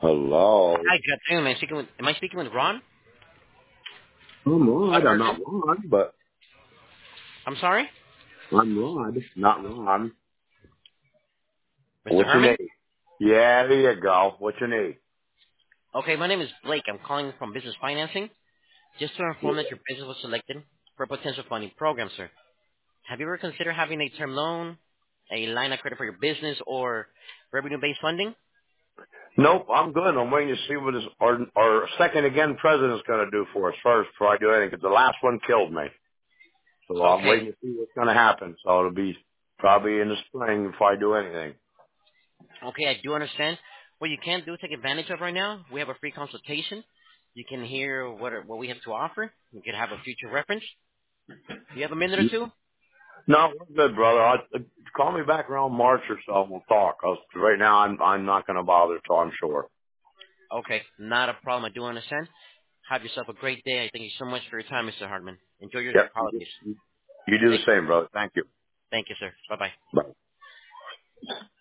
Hello. Hi, good afternoon. Am I speaking with Ron? I'm Rod. I'm not Ron, but I'm sorry? I'm Rod, not Ron. Mr. What's your Herman? name? Yeah, there you go. What's your name? Okay, my name is Blake. I'm calling from Business Financing. Just to inform that your business was selected for a potential funding program, sir. Have you ever considered having a term loan, a line of credit for your business, or revenue-based funding? Nope, I'm good. I'm waiting to see what our second again president's going to do for us first before I do anything, because the last one killed me. So I'm Okay. waiting to see what's going to happen. So it'll be probably in the spring if I do anything. Okay, I do understand. What you can do, take advantage of right now, we have a free consultation. You can hear what we have to offer. You can have a future reference. Do you have a minute or two? No, we're good, brother. Call me back around March or so and we'll talk. 'Cause right now I'm not going to bother till I'm sure. Okay, not a problem. I do understand. Have yourself a great day. I thank you so much for your time, Mr. Hardman. Enjoy your Yep. holidays. You do the Thank you. same, brother. Thank you. Thank you, sir. Bye-bye. Bye.